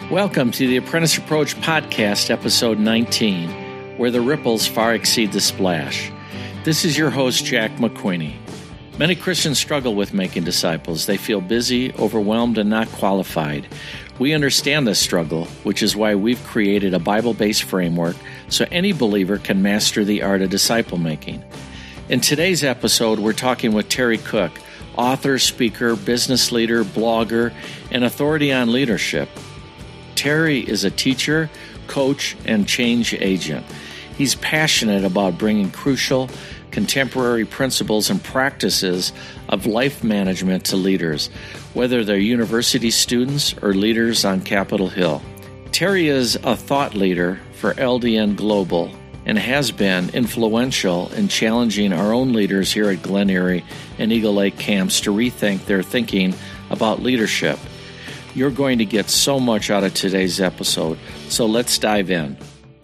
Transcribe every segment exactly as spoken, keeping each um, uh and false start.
Welcome to the Apprentice Approach Podcast, Episode nineteen, where the ripples far exceed the splash. This is your host, Jack McQueenie. Many Christians struggle with making disciples. They feel busy, overwhelmed, and not qualified. We understand this struggle, which is why we've created a Bible-based framework so any believer can master the art of disciple making. In today's episode, we're talking with Terry Cook, author, speaker, business leader, blogger, and authority on leadership. Terry is a teacher, coach, and change agent. He's passionate about bringing crucial, contemporary principles and practices of life management to leaders, whether they're university students or leaders on Capitol Hill. Terry is a thought leader for L D N Global and has been influential in challenging our own leaders here at Glen Eyrie and Eagle Lake camps to rethink their thinking about leadership. You're going to get so much out of today's episode, so let's dive in.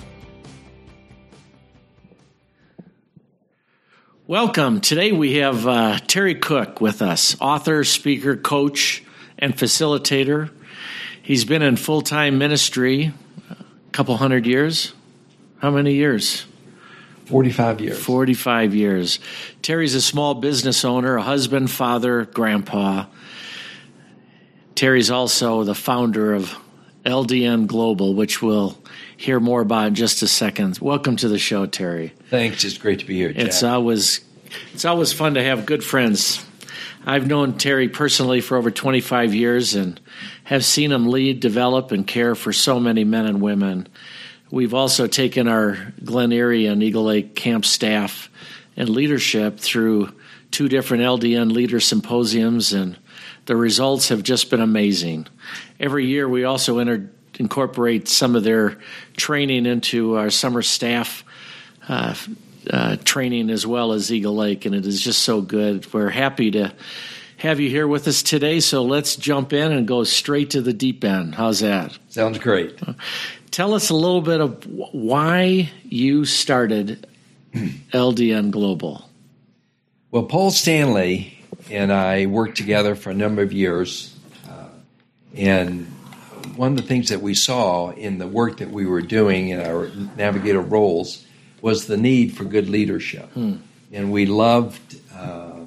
Welcome. Today we have uh, Terry Cook with us, author, speaker, coach, and facilitator. He's been in full-time ministry a couple hundred years. How many years? forty-five years. forty-five years. Terry's a small business owner, a husband, father, grandpa. Terry's also the founder of L D N Global, which we'll hear more about in just a second. Welcome to the show, Terry. Thanks. It's great to be here, Jack. It's always, it's always fun to have good friends. I've known Terry personally for over twenty-five years and have seen him lead, develop, and care for so many men and women. We've also taken our Glen Eyrie and Eagle Lake camp staff and leadership through two different L D N leader symposiums, and the results have just been amazing. Every year we also enter, incorporate some of their training into our summer staff uh, uh, training as well as Eagle Lake, and it is just so good. We're happy to have you here with us today, so let's jump in and go straight to the deep end. How's that? Sounds great. Tell us a little bit of why you started L D N Global. Well, Paul Stanley and I worked together for a number of years, uh, and one of the things that we saw in the work that we were doing in our navigator roles was the need for good leadership. Hmm. And we loved uh,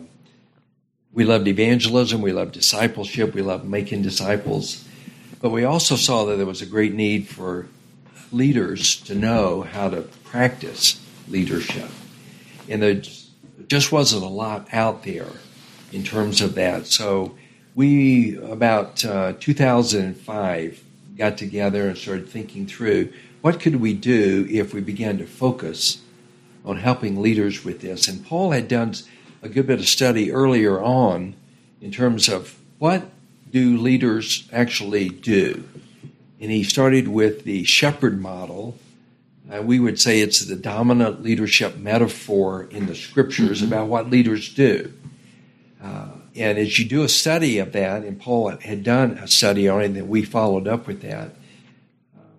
we loved evangelism, we loved discipleship, we loved making disciples, but we also saw that there was a great need for leaders to know how to practice leadership. And there just wasn't a lot out there in terms of that. So we, about uh, two thousand five, got together and started thinking through what could we do if we began to focus on helping leaders with this. And Paul had done a good bit of study earlier on in terms of what do leaders actually do. And he started with the shepherd model. Uh, we would say it's the dominant leadership metaphor in the scriptures mm-hmm. about what leaders do. Uh, and as you do a study of that, and Paul had done a study on it, and then we followed up with that, um,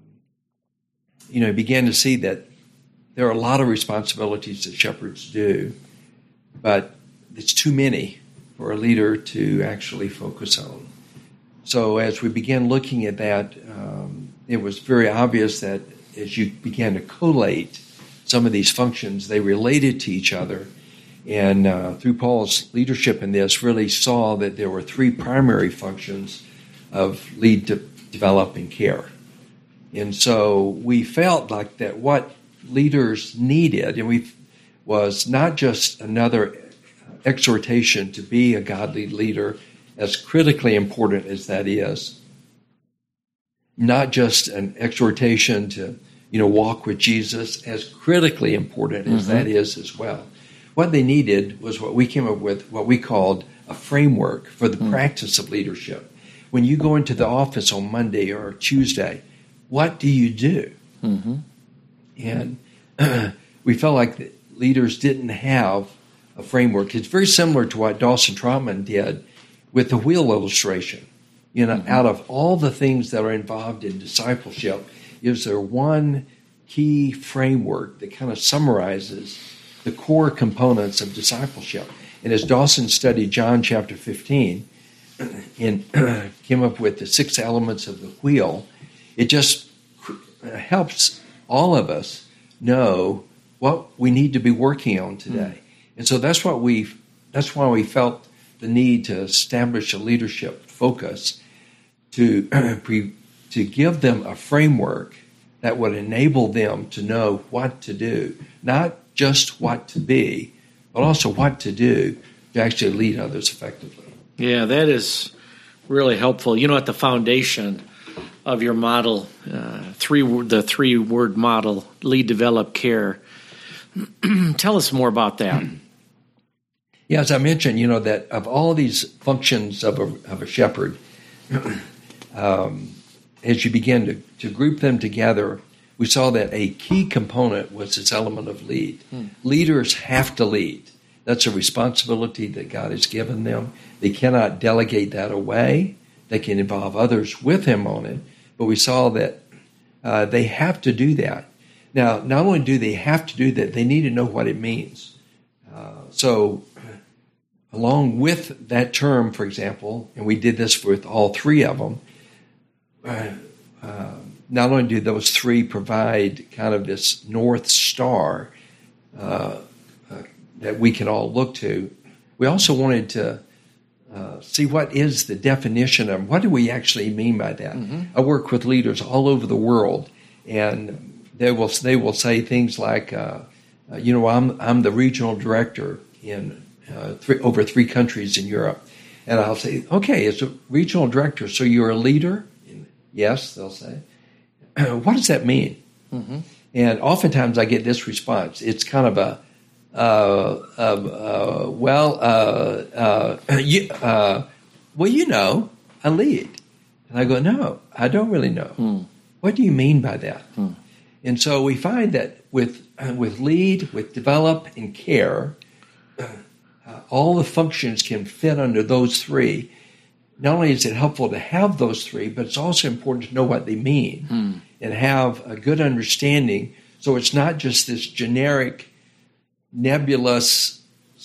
you know, began to see that there are a lot of responsibilities that shepherds do, but it's too many for a leader to actually focus on. So as we began looking at that, um, it was very obvious that as you began to collate some of these functions, they related to each other. And uh, through Paul's leadership in this, really saw that there were three primary functions of lead, de- develop, and care. And so we felt like that what leaders needed, and we was not just another exhortation to be a godly leader, as critically important as that is, not just an exhortation to, you know, walk with Jesus, as critically important as mm-hmm. that is as well. What they needed was what we came up with, what we called a framework for the mm-hmm. practice of leadership. When you go into the office on Monday or Tuesday, what do you do? Mm-hmm. And uh, we felt like the leaders didn't have a framework. It's very similar to what Dawson Trotman did with the wheel illustration. You know, mm-hmm. out of all the things that are involved in discipleship, is there one key framework that kind of summarizes the core components of discipleship? And as Dawson studied John chapter fifteen and came up with the six elements of the wheel, it just helps all of us know what we need to be working on today. Mm. And so that's what we that's why we felt the need to establish a leadership focus to pre, to give them a framework that would enable them to know what to do, not just what to be, but also what to do to actually lead others effectively. Yeah, that is really helpful. You know, at the foundation of your model, uh, three the three-word model, lead, develop, care. Tell us more about that. Yeah, as I mentioned, you know, that of all these functions of a, of a shepherd, um, as you begin to, to group them together, we saw that a key component was this element of lead. Hmm. Leaders have to lead. That's a responsibility that God has given them. They cannot delegate that away. They can involve others with him on it. But we saw that uh, they have to do that. Now, not only do they have to do that, they need to know what it means. Uh, so along with that term, for example, and we did this with all three of them, uh, uh, not only do those three provide kind of this North Star uh, uh, that we can all look to, we also wanted to uh, see what is the definition of what do we actually mean by that. Mm-hmm. I work with leaders all over the world, and they will they will say things like, uh, uh, you know, I'm I'm the regional director in uh, three, over three countries in Europe, and I'll say, okay, as a regional director, so you're a leader? Yes, they'll say. What does that mean? Mm-hmm. And oftentimes I get this response. It's kind of a, uh, uh, uh, well, uh, uh, you, uh, well, you know, I lead. And I go, no, I don't really know. Mm. What do you mean by that? Mm. And so we find that with uh, with lead, with develop, and care, uh, all the functions can fit under those three. Not only is it helpful to have those three, but it's also important to know what they mean mm. and have a good understanding. So it's not just this generic, nebulous,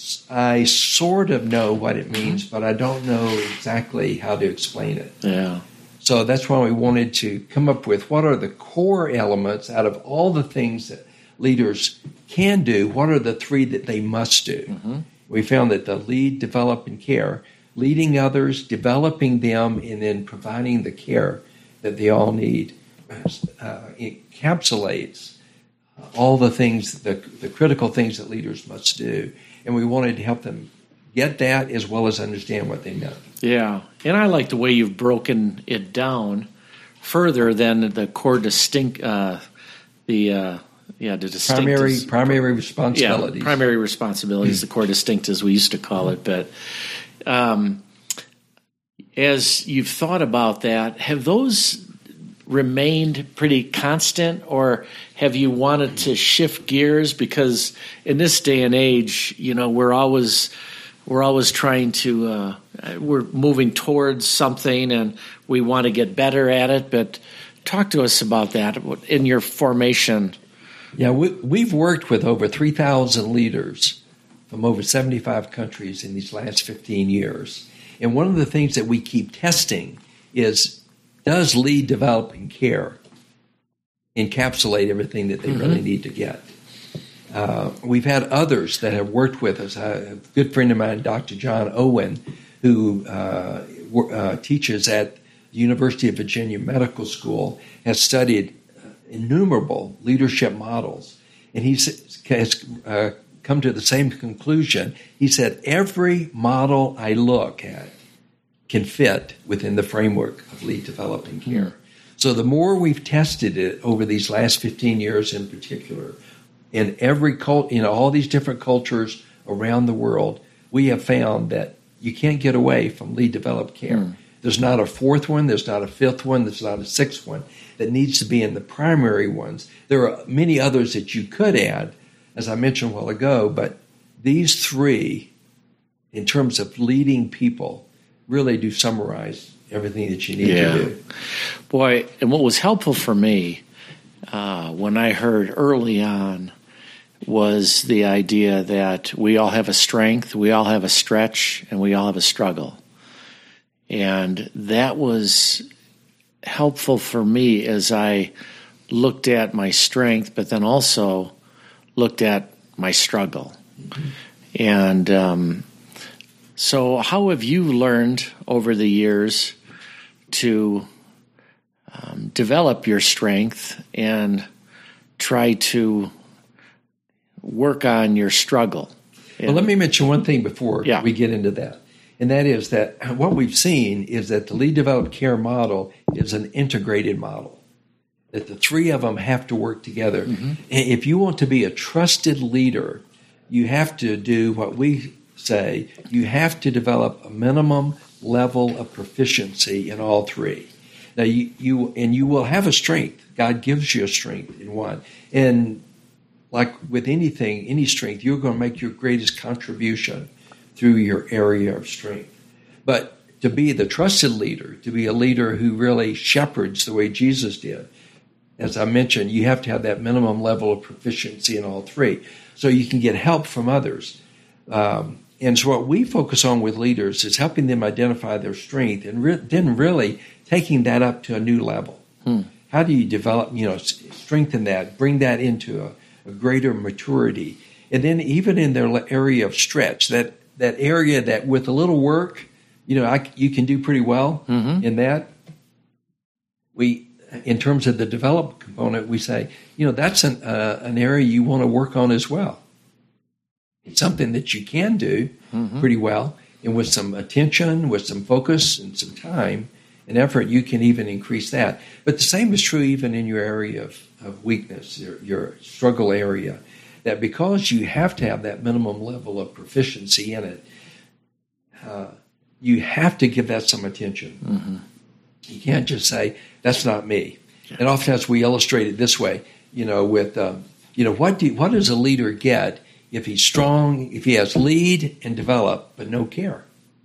I sort of know what it means, but I don't know exactly how to explain it. Yeah. So that's why we wanted to come up with what are the core elements out of all the things that leaders can do, what are the three that they must do. Mm-hmm. We found that the lead, develop, and care, leading others, developing them, and then providing the care that they all need, uh, encapsulates all the things, the, the critical things that leaders must do. And we wanted to help them get that as well as understand what they meant. Yeah, and I like the way you've broken it down further than the core distinct, uh, the uh, yeah, the distinct primary primary responsibilities. Yeah, primary responsibilities, the core distinct as we used to call it. But um, as you've thought about that, have those remained pretty constant, or have you wanted to shift gears? Because in this day and age, you know, we're always we're always trying to uh, we're moving towards something, and we want to get better at it. But talk to us about that in your formation. Yeah, we, we've worked with over three thousand leaders from over seventy-five countries in these last fifteen years. And one of the things that we keep testing is, does lead, develop, and care encapsulate everything that they mm-hmm. really need to get? Uh, we've had others that have worked with us. A good friend of mine, Doctor John Owen, who uh, uh, teaches at the University of Virginia Medical School, has studied innumerable leadership models, and he has uh, come to the same conclusion. He said, every model I look at can fit within the framework of lead, develop, and care. Mm-hmm. So the more we've tested it over these last fifteen years in particular, in every cult, in all these different cultures around the world, we have found that you can't get away from lead, develop, care. Mm. There's not a fourth one, there's not a fifth one, there's not a sixth one that needs to be in the primary ones. There are many others that you could add, as I mentioned a while ago, but these three, in terms of leading people, really do summarize everything that you need yeah. to do. Boy, and what was helpful for me uh, when I heard early on was the idea that we all have a strength, we all have a stretch, and we all have a struggle. And that was helpful for me as I looked at my strength, but then also looked at my struggle. Mm-hmm. And um, so how have you learned over the years to um, develop your strength and try to work on your struggle? Well, let me mention one thing before yeah. we get into that. And that is that what we've seen is that the Lead Develop Care model is an integrated model, that the three of them have to work together. Mm-hmm. And if you want to be a trusted leader, you have to do what we say, you have to develop a minimum level of proficiency in all three. Now, you, you and you will have a strength. God gives you a strength in one. And like with anything, any strength, you're going to make your greatest contribution through your area of strength. But to be the trusted leader, to be a leader who really shepherds the way Jesus did, as I mentioned, you have to have that minimum level of proficiency in all three, so you can get help from others. Um, and so what we focus on with leaders is helping them identify their strength and re- then really taking that up to a new level. Hmm. How do you develop, you know, strengthen that, bring that into a, a greater maturity? And then even in their area of stretch, that that area that with a little work, you know, I, you can do pretty well mm-hmm. in that. We, in terms of the development component, we say, you know, that's an uh, an area you want to work on as well. It's something that you can do mm-hmm. pretty well, and with some attention, with some focus, and some time and effort, you can even increase that. But the same is true even in your area of, of weakness, your, your struggle area. That because you have to have that minimum level of proficiency in it, uh, you have to give that some attention. Mm-hmm. You can't just say, that's not me. Yeah. And oftentimes we illustrate it this way, you know, with, um, you know, what, do, what does a leader get if he's strong, if he has lead and develop, but no care?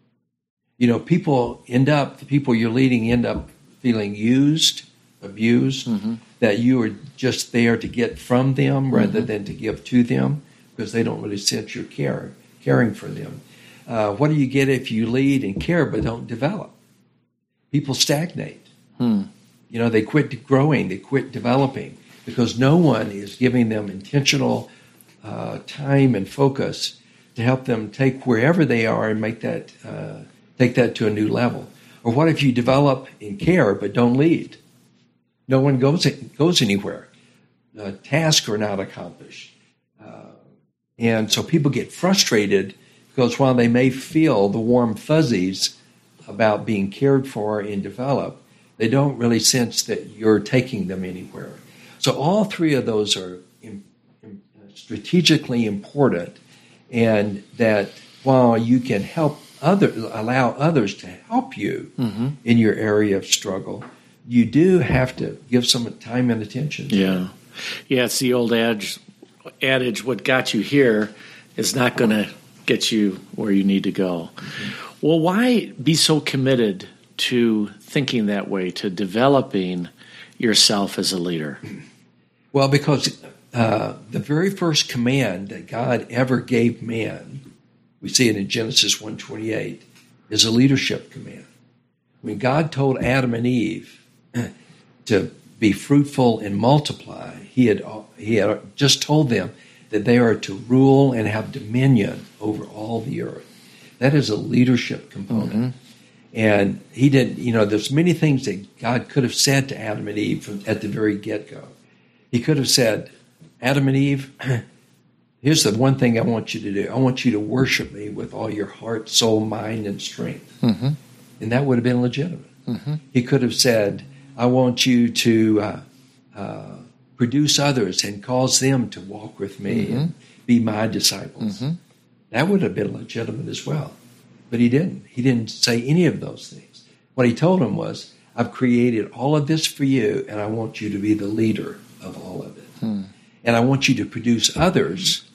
You know, people end up, the people you're leading end up feeling used, abused, mm-hmm. that you are just there to get from them rather mm-hmm. than to give to them because they don't really sense your care, caring for them. Uh, what do you get if you lead and care but don't develop? People stagnate. Hmm. You know, they quit growing, they quit developing because no one is giving them intentional uh, time and focus to help them take wherever they are and make that uh, take that to a new level. Or what if you develop and care but don't lead? No one goes goes anywhere. Uh, tasks are not accomplished. Uh, and so people get frustrated because while they may feel the warm fuzzies about being cared for and developed, they don't really sense that you're taking them anywhere. So all three of those are in, in, strategically important, and that while you can help others, allow others to help you mm-hmm. in your area of struggle, you do have to give some time and attention. Yeah. Yeah, it's the old adage, adage what got you here is not going to get you where you need to go. Mm-hmm. Well, why be so committed to thinking that way, to developing yourself as a leader? Well, because uh, the very first command that God ever gave man, we see it in Genesis one twenty-eight, is a leadership command. When God told Adam and Eve to be fruitful and multiply, he had he had just told them that they are to rule and have dominion over all the earth. That is a leadership component. Mm-hmm. And he didn't, you know, there's many things that God could have said to Adam and Eve from, at the very get-go. He could have said, Adam and Eve, here's the one thing I want you to do. I want you to worship me with all your heart, soul, mind, and strength. Mm-hmm. And that would have been legitimate. Mm-hmm. He could have said, I want you to uh, uh, produce others and cause them to walk with me mm-hmm. and be my disciples. Mm-hmm. That would have been legitimate as well. But he didn't. He didn't say any of those things. What he told him was, I've created all of this for you, and I want you to be the leader of all of it. Hmm. And I want you to produce others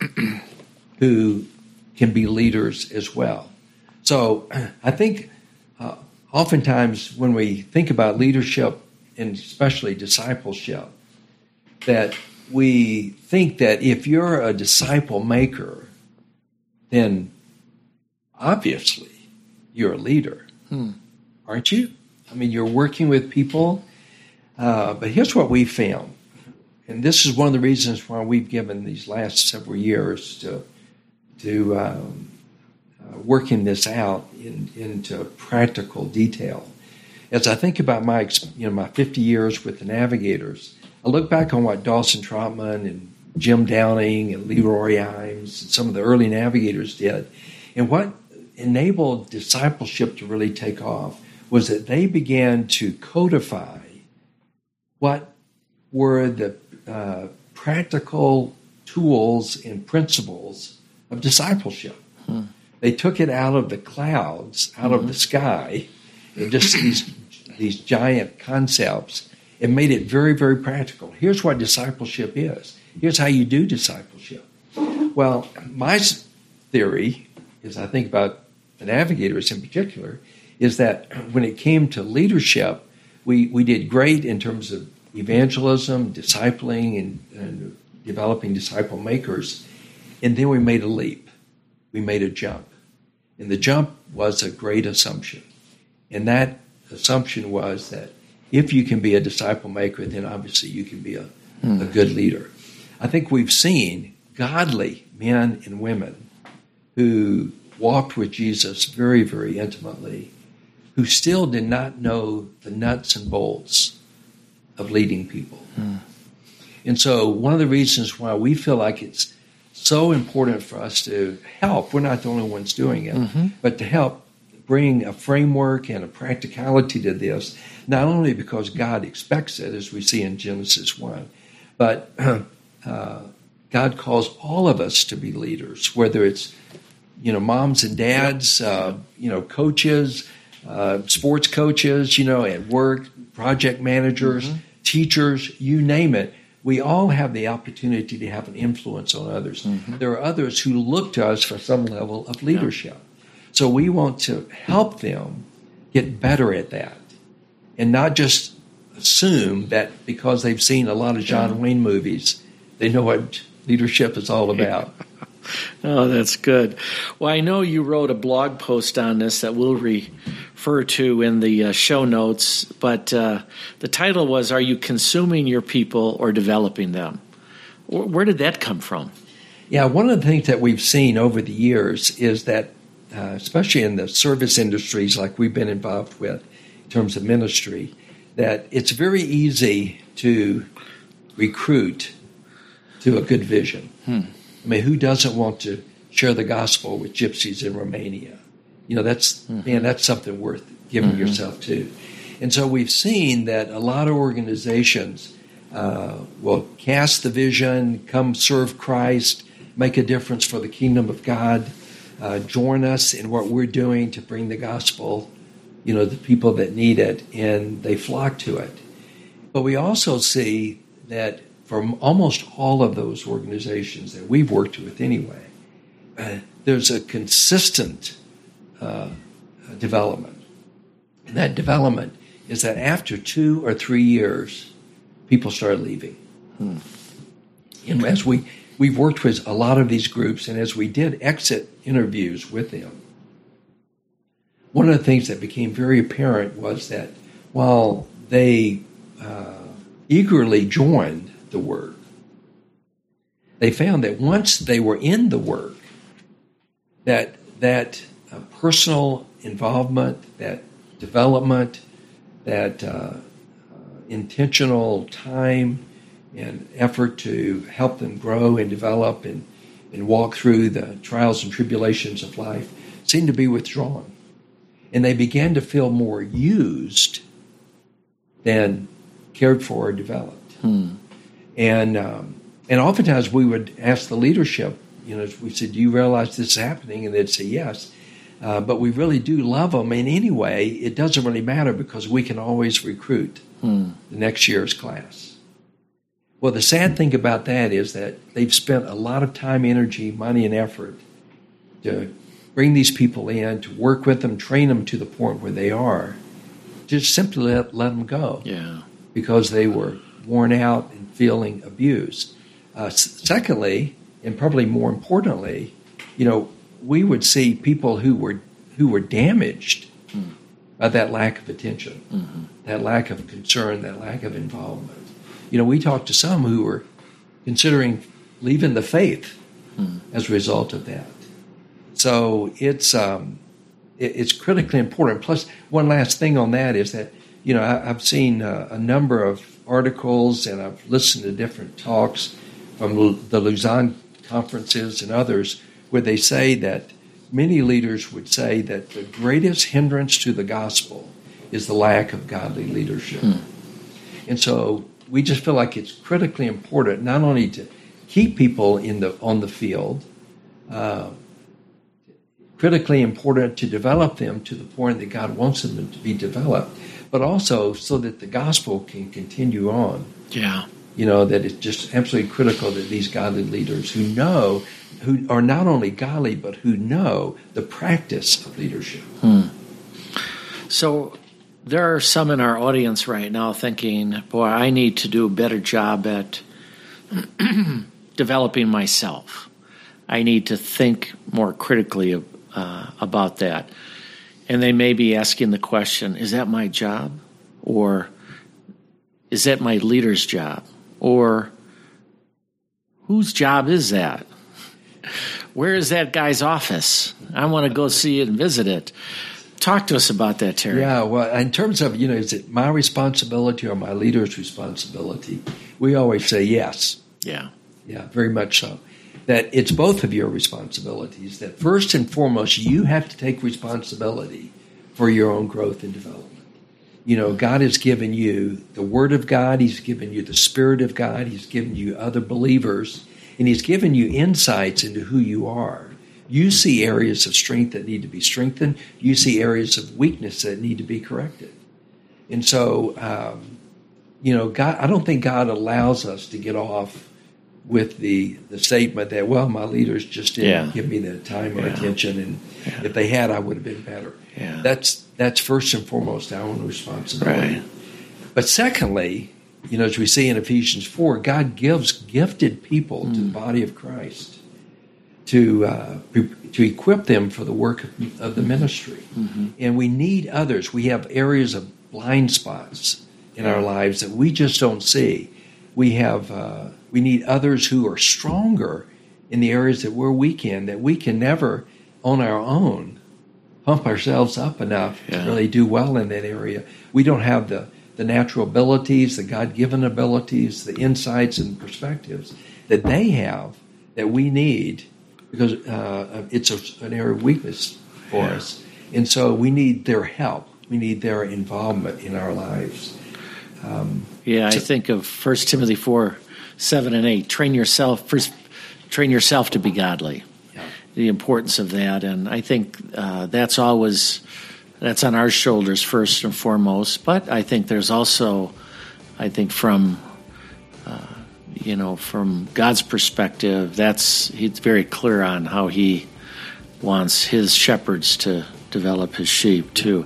who can be leaders as well. So I think uh, oftentimes when we think about leadership, and especially discipleship, that we think that if you're a disciple maker, then obviously you're a leader, hmm. aren't you? I mean, you're working with people Uh, but here's what we found. And this is one of the reasons why we've given these last several years to, to um, uh, working this out in, into practical detail. As I think about my, you know, my fifty years with the Navigators, I look back on what Dawson Trotman and Jim Downing and Leroy Imes and some of the early Navigators did. And what enabled discipleship to really take off was that they began to codify what were the uh, practical tools and principles of discipleship. Hmm. They took it out of the clouds, out mm-hmm. of the sky, and just these, these giant concepts, and made it very, very practical. Here's what discipleship is. Here's how you do discipleship. Well, my theory, as I think about the Navigators in particular, is that when it came to leadership, we, we did great in terms of evangelism, discipling, and, and developing disciple makers. And then we made a leap. We made a jump. And the jump was a great assumption. And that assumption was that if you can be a disciple maker, then obviously you can be a, hmm. a good leader. I think we've seen godly men and women who walked with Jesus very, very intimately, who still did not know the nuts and bolts of leading people. Hmm. And so one of the reasons why we feel like it's so important for us to help, we're not the only ones doing it, mm-hmm. but to help bring a framework and a practicality to this, not only because God expects it, as we see in Genesis one, but uh, God calls all of us to be leaders, whether it's, you know, moms and dads, uh, you know, coaches, uh, sports coaches, you know, at work, project managers, mm-hmm. teachers, you name it. We all have the opportunity to have an influence on others. Mm-hmm. There are others who look to us for some level of leadership. Yeah. So we want to help them get better at that and not just assume that because they've seen a lot of John Wayne movies, they know what leadership is all about. Oh, that's good. Well, I know you wrote a blog post on this that we'll refer to in the uh, show notes, but uh, the title was, Are You Consuming Your People or Developing Them? Where did that come from? Yeah, one of the things that we've seen over the years is that, uh, especially in the service industries like we've been involved with in terms of ministry, that it's very easy to recruit to a good vision. Hmm. I mean, who doesn't want to share the gospel with gypsies in Romania? You know, that's mm-hmm. man, that's something worth giving mm-hmm. yourself to. And so we've seen that a lot of organizations uh, will cast the vision, come serve Christ, make a difference for the kingdom of God, uh, join us in what we're doing to bring the gospel, you know, the people that need it, and they flock to it. But we also see that from almost all of those organizations that we've worked with anyway, uh, there's a consistent uh, development. And that development is that after two or three years, people start leaving. Hmm. And as we, we've worked with a lot of these groups, and as we did exit interviews with them, one of the things that became very apparent was that while they uh, eagerly joined the work, they found that once they were in the work, that that uh, personal involvement, that development, that uh, uh, intentional time and effort to help them grow and develop and, and walk through the trials and tribulations of life seemed to be withdrawn. And they began to feel more used than cared for or developed. Hmm. And um, and oftentimes we would ask the leadership, you know, we said, do you realize this is happening? And they'd say yes. Uh, but we really do love them. And anyway, it doesn't really matter because we can always recruit hmm. the next year's class. Well, the sad thing about that is that they've spent a lot of time, energy, money, and effort to bring these people in, to work with them, train them to the point where they are, just simply let, let them go. Yeah. Because they were worn out and feeling abused. Uh, secondly, and probably more importantly, you know, we would see people who were who were damaged, hmm. by that lack of attention, mm-hmm. that lack of concern, that lack of involvement. You know, we talked to some who were considering leaving the faith mm-hmm. as a result of that. So it's um, it, it's critically important. Plus, one last thing on that is that, you know, I, I've seen uh, a number of articles and I've listened to different talks from the Lausanne conferences and others where they say that many leaders would say that the greatest hindrance to the gospel is the lack of godly leadership. Hmm. And so we just feel like it's critically important not only to keep people in the on the field, uh, critically important to develop them to the point that God wants them to be developed, but also so that the gospel can continue on. Yeah. You know, that it's just absolutely critical that these godly leaders who know, who are not only godly, but who know the practice of leadership. Hmm. So there are some in our audience right now thinking, boy, I need to do a better job at developing myself. I need to think more critically uh, about that. And they may be asking the question, is that my job? Or is that my leader's job? Or whose job is that? Where is that guy's office? I want to go see it and visit it. Talk to us about that, Terry. Yeah, well, in terms of, you know, is it my responsibility or my leader's responsibility? We always say yes. Yeah. Yeah, very much so. That it's both of your responsibilities, that first and foremost, you have to take responsibility for your own growth and development. You know, God has given you the Word of God. He's given you the Spirit of God. He's given you other believers. And He's given you insights into who you are. You see areas of strength that need to be strengthened. You see areas of weakness that need to be corrected. And so, um, you know, God, I don't think God allows us to get off with the, the statement that, well, my leaders just didn't yeah. give me the time or yeah. attention, and yeah. if they had, I would have been better. Yeah. That's that's first and foremost our own responsibility. Right. But secondly, you know, as we see in Ephesians four, God gives gifted people mm. to the body of Christ to uh, to equip them for the work of, of the ministry. Mm-hmm. And we need others. We have areas of blind spots in our lives that we just don't see. We have uh, we need others who are stronger in the areas that we're weak in, that we can never on our own pump ourselves up enough yeah. to really do well in that area. We don't have the, the natural abilities, the God-given abilities, the insights and perspectives that they have that we need, because uh, it's a, an area of weakness for yeah. us. And so we need their help. We need their involvement in our lives. Um, yeah, so, I think of First Timothy four, seven and eight. Train yourself, first, train yourself to be godly. The importance of that, and I think uh, that's always that's on our shoulders first and foremost. But I think there's also, I think from uh, you know from God's perspective, that's He's very clear on how He wants His shepherds to develop His sheep too.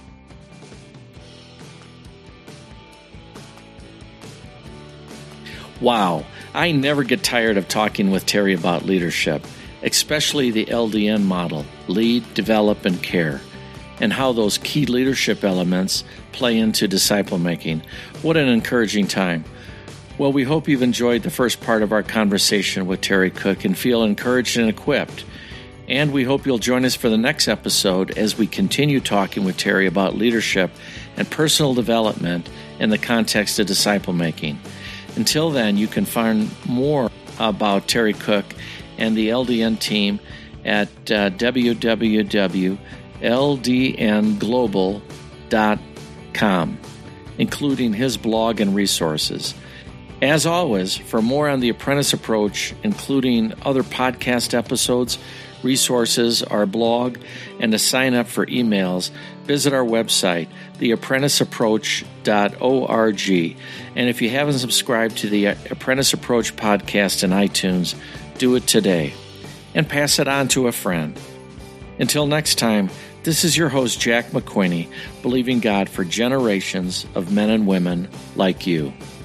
Wow, I never get tired of talking with Terry about leadership, especially the L D N model, lead, develop, and care, and how those key leadership elements play into disciple making. What an encouraging time. Well, we hope you've enjoyed the first part of our conversation with Terry Cook and feel encouraged and equipped. And we hope you'll join us for the next episode as we continue talking with Terry about leadership and personal development in the context of disciple making. Until then, you can find more about Terry Cook and the L D N team at uh, w w w dot l d n global dot com, including his blog and resources. As always, for more on the Apprentice Approach, including other podcast episodes, resources, our blog, and to sign up for emails, visit our website, the apprentice approach dot org. And if you haven't subscribed to the Apprentice Approach podcast in iTunes, do it today and pass it on to a friend. Until next time, this is your host, Jack McQuinney, believing God for generations of men and women like you.